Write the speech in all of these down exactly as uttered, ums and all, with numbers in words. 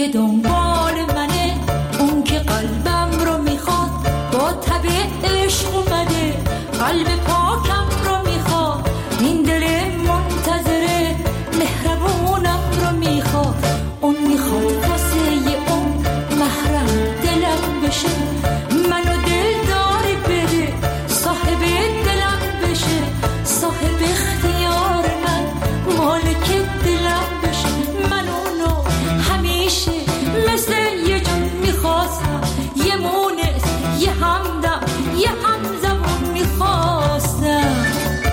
که دنبال منه، اون که قلبم رو میخواد، با تب عشق اومده، قلب پاکم رو میخواد، این دل منتظره، مهربونم رو میخواد، اون میخواد واسه اون محرم دلم بشه، منو دلداری بده، صاحب دلم بشه، صاحب اختیار من، مالک دلم بشه، من اونو همیشه مثل یه جون میخواستم، یه مونس، یه همدم، یه همزمون میخواستم.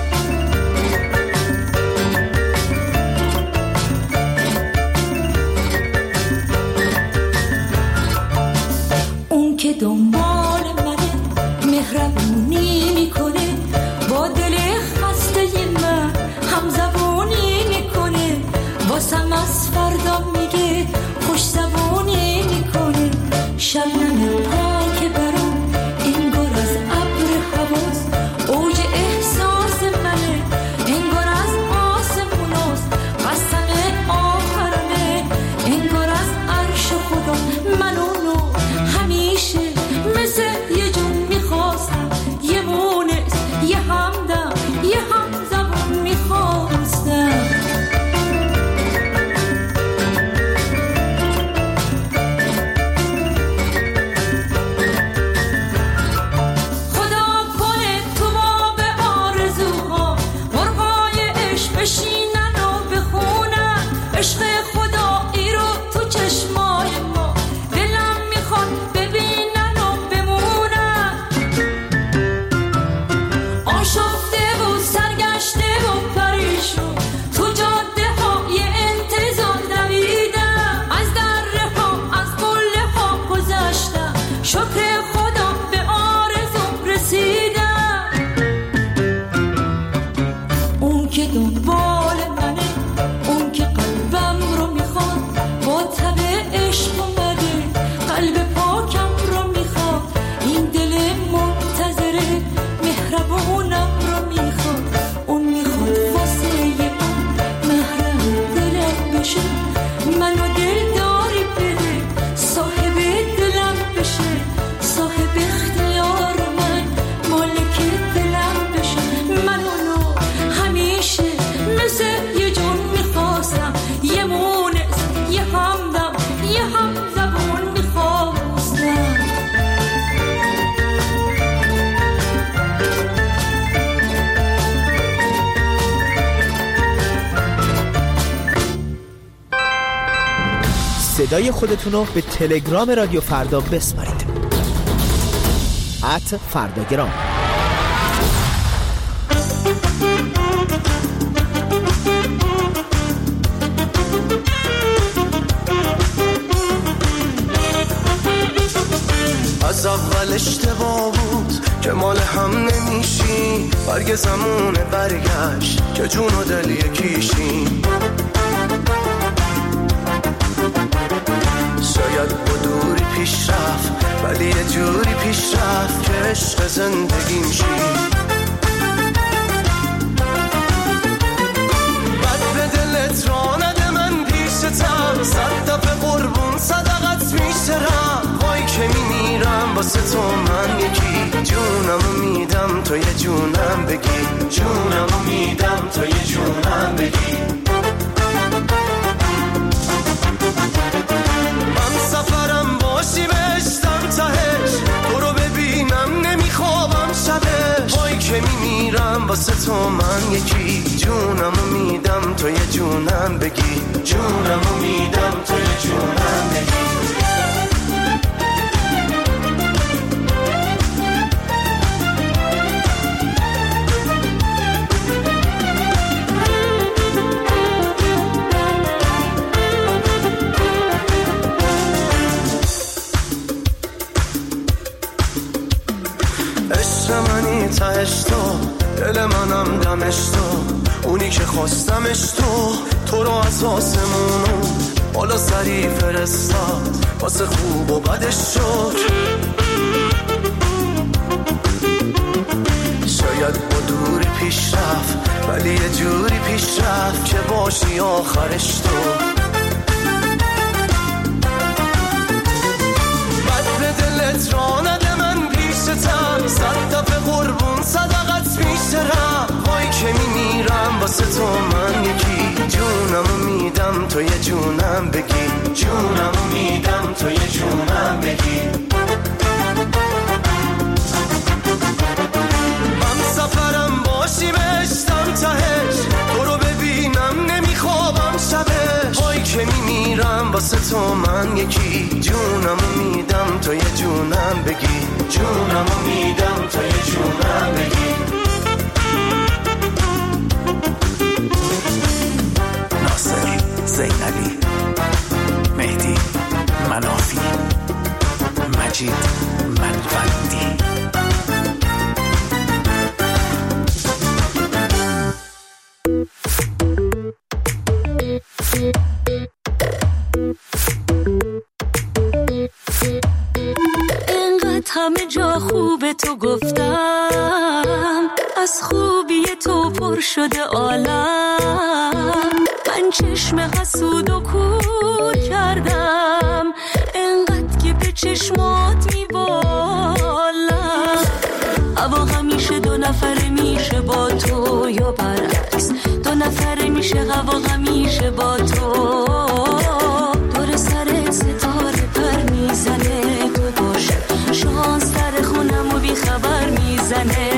اون که دنبال منه، مهربونی میکنه، با دل خسته من همزبونی میکنه، واسم از فردا میگه خوش زبونی میکنه، شبنم پاک برام انگار از ابر حواس، اوج احساس منه، انگار از آسموناست، قسم آخرمه، انگار از عرش خدا، من اونو همیشه مثل یه جون میخواستم، یه مونس، یه همدم، یه همزبون میخواستم. عشق خدایی رو تو چشمای ما، دلم میخواد ببینن و بمونن، آشفته و سرگشته و پریشون، تو جاده های انتظار دویدم، از دره ها از قله ها گذشتم، شکر خدا به آرزوم رسیدم. اون که دنبال منه، اون که قلبم رو میخواد، با تب عشق اومده، قلب پاکم رو میخواد، این دل منتظره، مهربونم رو میخواد، اون میخواد واسه اون محرم دلم بشه، منو دلداری بده، صاحب دلم بشه، صاحب اختیار من، مالک دلم بشه، من اونو همیشه مثل یه جون میخواستم، یه مونس، یه همدم، یه همزبون میخواستم. صدای خودتونو به تلگرام رادیو فردا بسپارید. ات فرداگرام. از اول اشتباه بود که مال هم نمیشیم، برگ زمونه برگشت که جون و دل یکیشیم، شاید با دوری پیش رفت ولی یه جوری پیش رفت که عشق زندگیم شیم، بد به دلت را نده من پیشتم، صد دفعه قربون صدقت میشترم، وای که میمیرم واسه تو من یکی، جونمو میدم تو یه جونم بگی، جونمو میدم تو یه جونم بگی. من سفرم باشی بهشتم تهش، تو رو ببینم نمیخوابم شبش، وای که میمیرم واسه تو من یکی، جونمو میدم تو یه جونم بگی، جونمو میدم تو یه جونم بگی. تهش تو، دل منم دمش تو، اونی که خواستمش تو، تو رو از آسمونو بالا سری فرستاد، واسه خوب و بدش شد، شاید با دوری پیش رفت ولی یه جوری پیش رفت که باشی آخرش تو، تو یه جونم بگی، جونمو میدم تو یه جونم بگی. من سفرم باشی بشتم تهش، تو رو ببینم نمیخوابم شبش. وای که میمیرم واسه تو من یکی، جونمو میدم تو یه جونم بگی، جونمو میدم تو یه جونم بگی. ناصر، زینبی، مهدی، منافی، مجید، منوندی. اینقدر همه جا خوبه تو گفتم، از خوبی تو پر شده عالم. من چشم حسود و کور کردم، اینقدر که به چشمات میبالم. هوا همیشه دو نفره میشه با تو یا برعکس، دو نفره میشه هوا همیشه با تو. دور سرت ستاره پر میزنه، تو باشه شانس در خونم و بی خبر میزنه.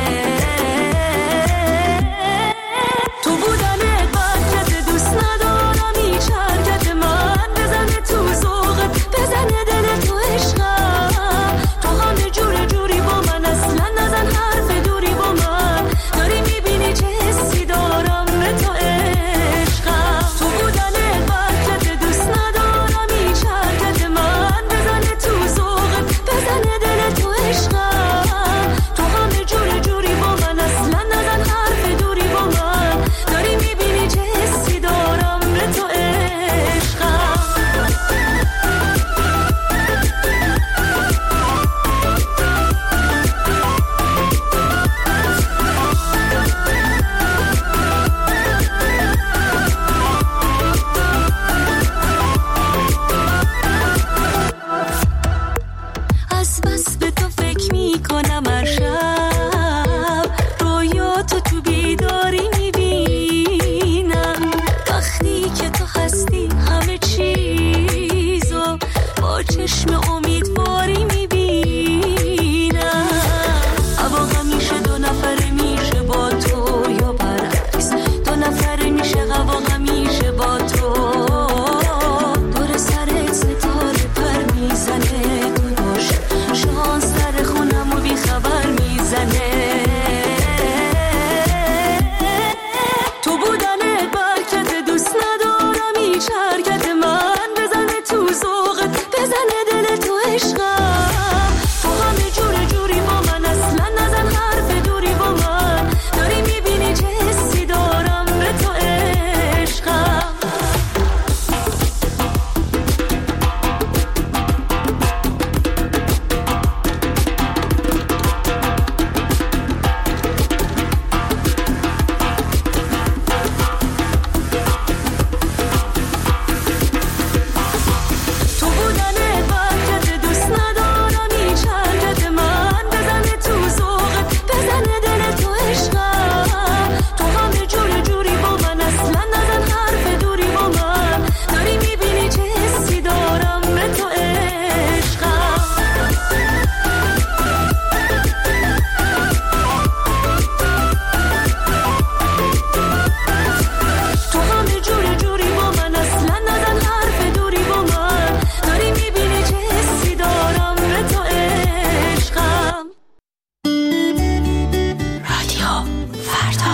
تو بودنت برکت دوست ندارم، هیچ حرکت من بزنه تو ذوقت، بزنه دل تو عشقم. تو همه جور جوری با من، اصلا نزن حرف دوری با من. داری میبینی چه حسی دارم به تو عشقم. تو بودنت برکت دوست ندارم، هیچ حرکت من بزنه تو ذوقت، بزنه دل تو عشقم. تو همه جور جوری با من، اصلا نزن حرف دوری با من. داری میبینی چه حسی دارم به تو عشقم. از بس به تو فکر میکنم هر شب، رویاتو تو بیداری میبینم. وقتی که تو هستی همه چیزو با چشم امیدواری میبینم. هوا همیشه دو نفره میشه با تو یا برعکس، دو نفره میشه هوا همیشه با تو. دور سرت ستاره پر میزنه، تو باشه شانس در خونم و بی خبر میزنه. تو بودنت برکت دوست ندارم، هیچ حرکت من بزنه تو ذوقت، بزنه دل تو عشقم. تو همه جور جوری با من، اصلا نزن حرف دوری با من. داری میبینی چه حسی دارم به تو عشقم. تو بودنت برکت دوست ندارم، هیچ حرکت من بزنه تو ذوقت، بزنه دل تو عشقم. تو همه جور جوری با من، اصلا نزن حرف دوری با من. داری میبینی چه حسی دارم به تو عشقم. تو همه جور جوری با من، اصلا نزن حرف دوری با من. داری میبینی چه حسی دارم به تو عشقم. رادیو فردا.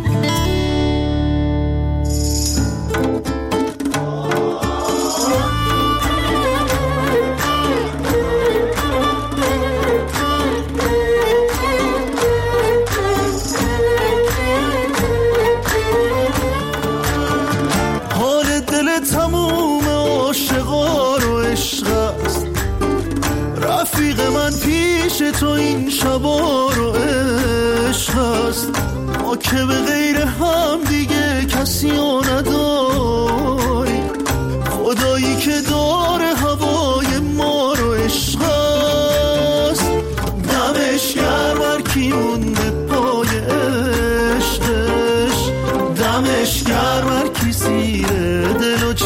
حال دل تموم عاشقا رو عشق است، رفیق من پیش تو این شبا رو عشق است. ما که به غیر هم دیگه کسی رو نداری، خدایی که داره هوای ما رو عشق است. دمش گرم هر کی مونده پای عشقش، دمش گرم هر کی زیر دل و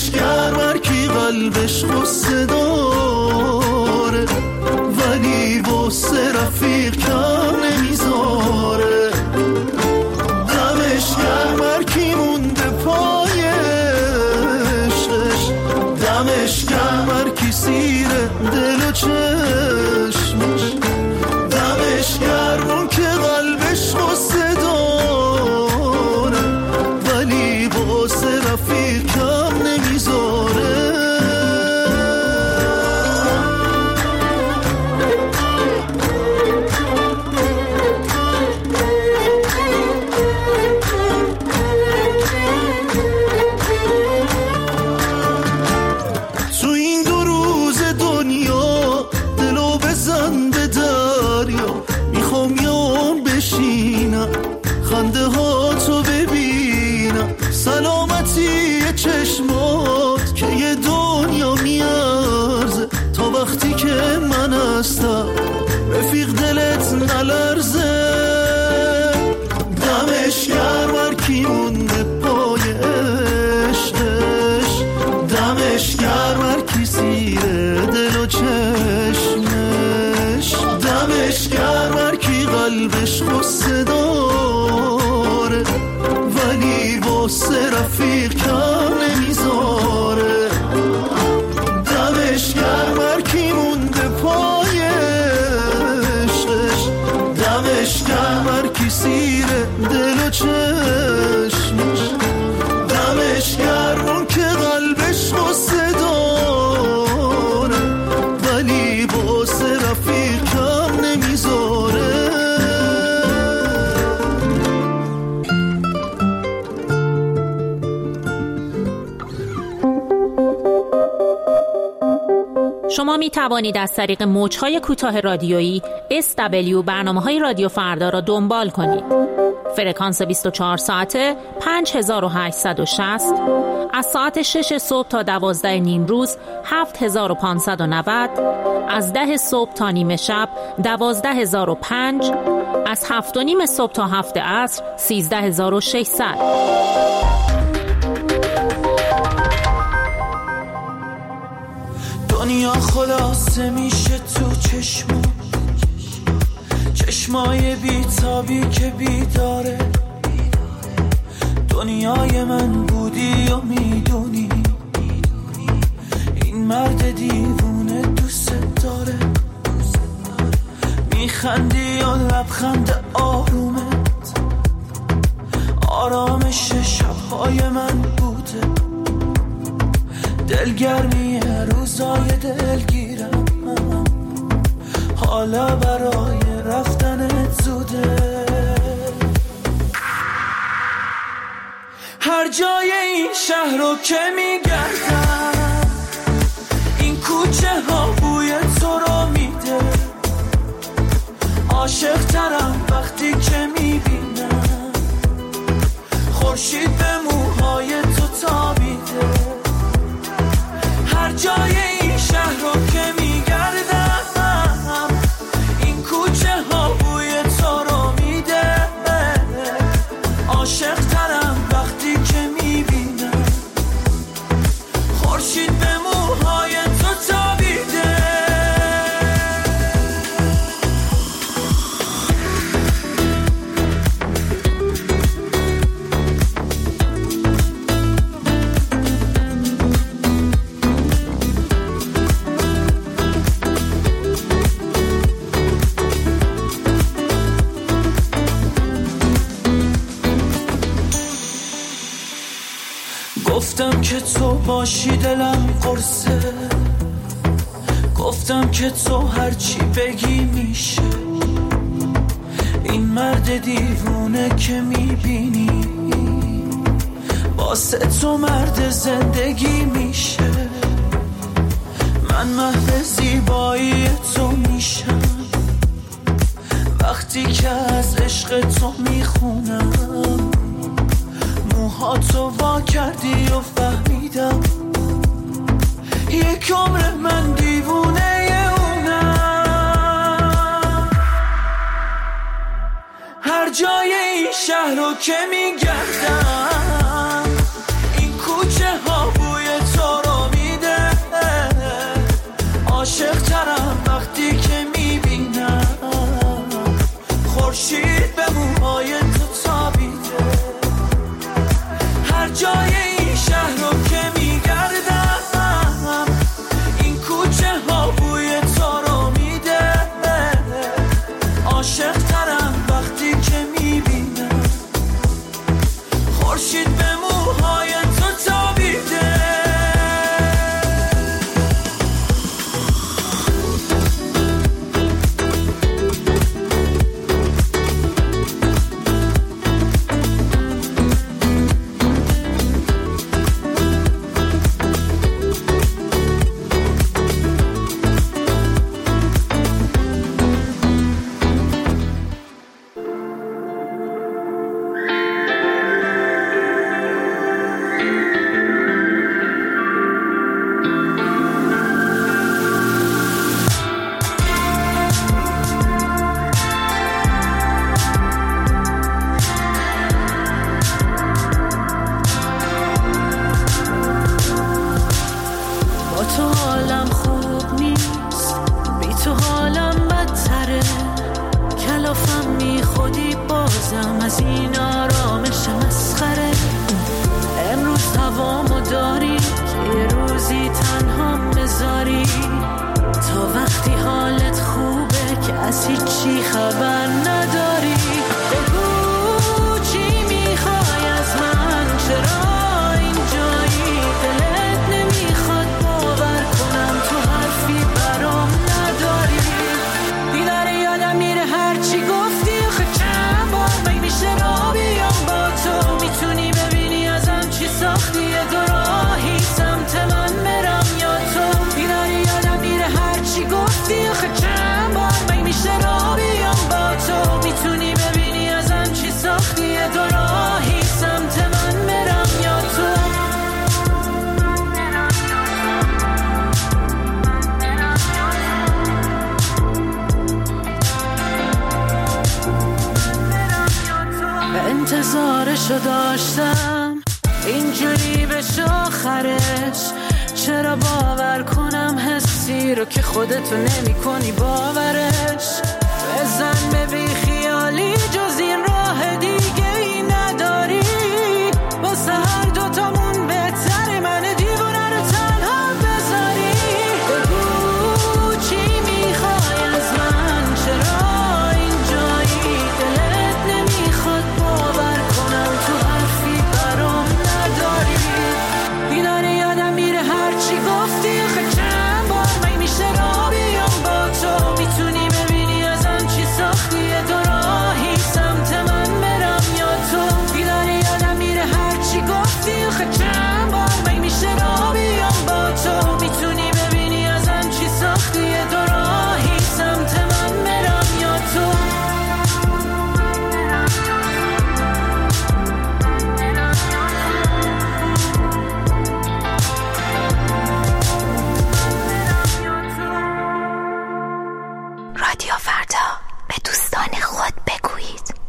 دمش گرم هر کی قلبش غصه داره ولی واسه رفیق کم نمیذاره. دمش گرم هر کی مونده پای عشقش، دمش گرم هر کی سیره دل و چشمش، دمش گرم اون که قلبش غصه داره ولی واسه رفیق کم نمیذاره. تو این دو روز دنیا دلو بزن به دریا، میخوام یام بشینم خنده ها تو ببینم، سلامتی چشمات که یه دنیا میارزه، تا وقتی که من هستم رفیق دلت نلرزه. دمش گرم هر کی مونده پای عشقش، دمش گرم هر کی سیره دل و چشمش، دمش گرم هر کی قلبش غصه داره ولی واسه رفیق کم نمیذاره. دمش گرم هر کی مونده پای عشقش، دمش گرم هر کی سیره دل و چشمش، دمش گرم اون که قلبش غصه داره ولی واسه رفیق کم نمیذاره. شما می توانید از طریق موج‌های کوتاه رادیویی اس دبلیو برنامه‌های رادیو فردا را دنبال کنید. فرکانس بیست و چهار ساعته پنج هزار و هشتصد و شصت، از ساعت شش صبح تا دوازده نیم روز هفت هزار و پانصد و نود، از ده صبح تا نیمه شب دوازده هزار و پنج، از هفت و نیم صبح تا هفت عصر سیزده هزار و ششصد. دنیا خلاصه میشه تو چشما، چشمای بیتابی که بیداره، دنیای من بودی و میدونی این مرد دیوونه دوست داره، میخندی و لبخند آرومت آرامش شبهای من بوده، دلگرمی روزای دلگیرم حالا برای رفتنت زوده. هر جای این شهر رو که میگردم این کوچه ها بوی تو رو میده، عاشق ترم وقتی که میبینم خورشید به موهای تو تابیده. هر جای این شهر رو که میگردم این کوچه ها بوی تو رو میده، عاشق ترم وقتی که میبینم خورشید به موهای تو تابیده. گفتم که تو باشی دلم قرصه، گفتم که تو هرچی بگی میشه، این مرد دیوونه که میبینی واسه تو مرد زندگی میشه. من محو زیبایی تو میشم وقتی که از عشق تو میخونم، موهاتو وا کردی و فهمیدم یک عمر من دیوونه اونم. هر جای این شهر رو که میگردم این کوچه ها بوی تو از هیچی خبر نداری. بگو چی میخوای از من، چرا اینجایی؟ دلت نمیخواد باور کنم تو حرفی برام نداری. دیداره یادم میره هرچی گفتی، آخه چند بار می میشه را بیام با تو. میتونی ببینی ازم چی ساختی، یه دو راهی سمت من برم یا تو. دیداره یادم میره هرچی گفتی، آخه چند بار می میشه را بیام با تو. میتونی ببینی ازم چی ساختی، یه دو راهی سمت من برم یا تو. انتظارشو داشتم اینجوری بشه آخرش. چرا باور کنم حسی رو که خودتو نمی کنی باورش. بزن به بی خیالی جز این راه دیگه ای نداری. واسه هر دوتامون بهتره من دیوونه رو تنها بذاری. بگو چی میخوای از من، چرا اینجایی؟ دلت نمیخواد باور کنم تو حرفی برام نداری. دیداره یادم میره هرچی گفتی، آخه چند بار می میشه را بیام با تو. میتونی ببینی ازم چی ساختی، یه دو راهی سمت من برم یا تو. دیداره یادم میره هرچی گفتی، آخه چند بار می میشه را بیام با تو. میتونی ببینی ازم چی ساختی، یه دو راهی سمت من برم یا تو. رادیو فردا، به دوستان خود بگویید.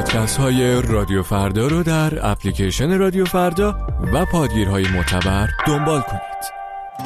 پادکست های رادیو فردا رو در اپلیکیشن رادیو فردا و پادگیرهای معتبر دنبال کنید.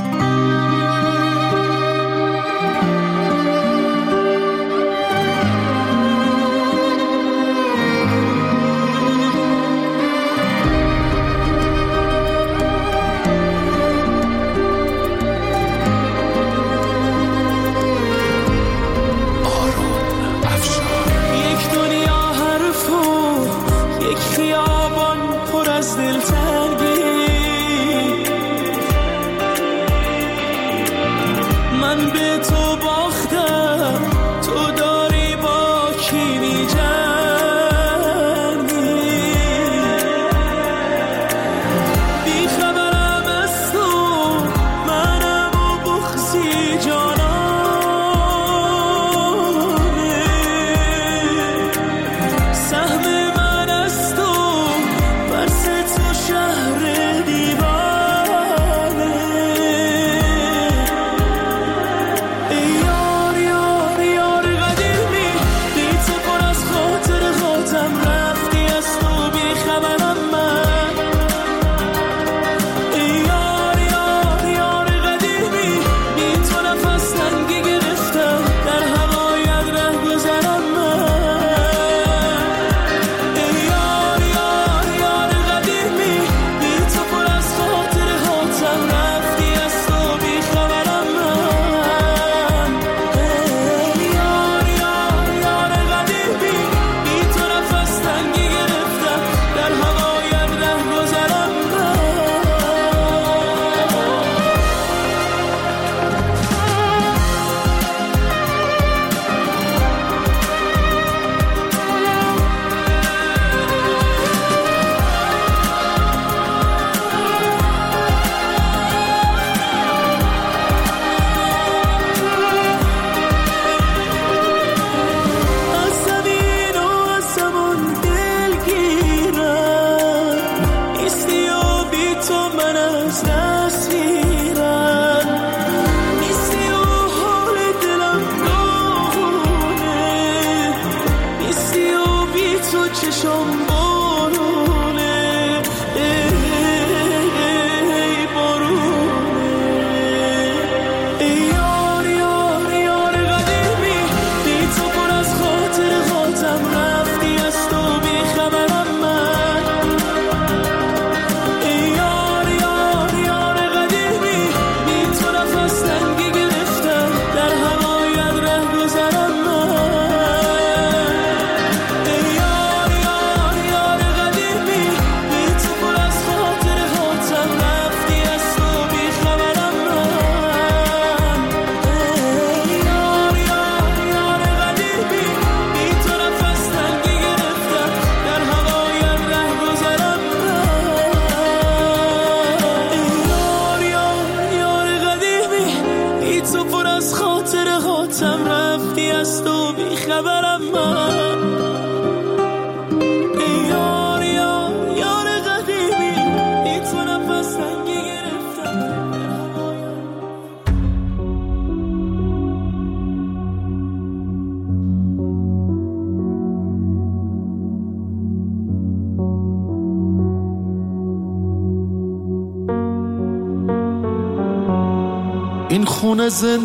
این خونه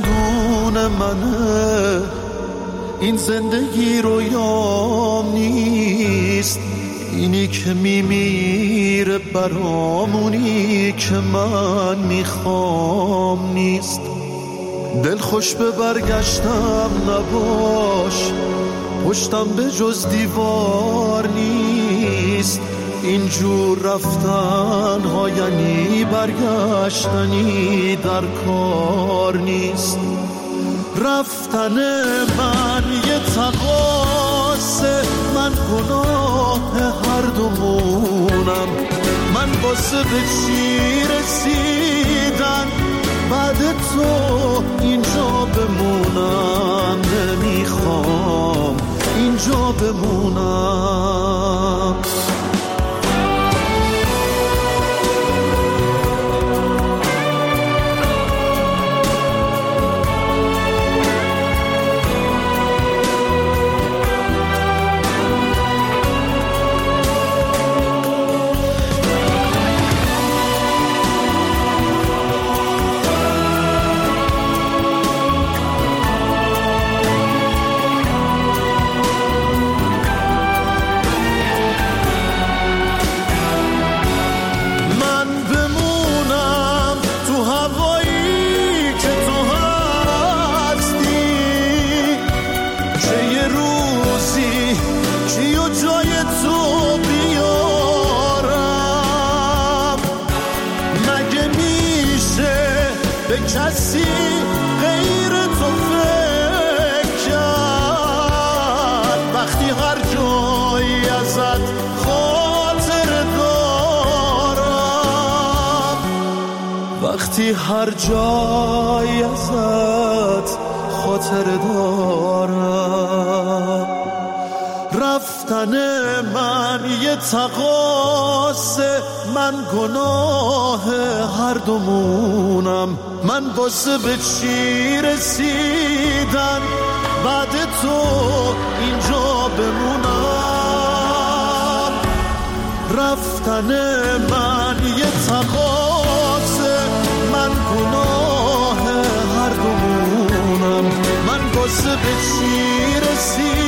زندون منه، این زندگی رویام نیست، اینی که میمیره برامونی که من میخوام نیست. دل خوش به برگشتم نباش، پشتم به جز دیوار نیست، اینجور رفتن ها یعنی برگشتنی در کار نیست. رفتن من یه تقاصه، من گناه هر دومونم، من واسه به چی رسیدن بعد تو اینجا بمونم، نمیخوام اینجا بمونم. کسی غیر تو فکر کرد وقتی هر جایی ازت خاطر دارم وقتی هر جایی ازت خاطر دارم رفتن من یه تقاصه من گناه هر دومونم من واسه به چی رسیدن بعد تو اینجا بمونم رفتن من یه تقاصه من گناه هر دومونم من واسه به چی رسیدن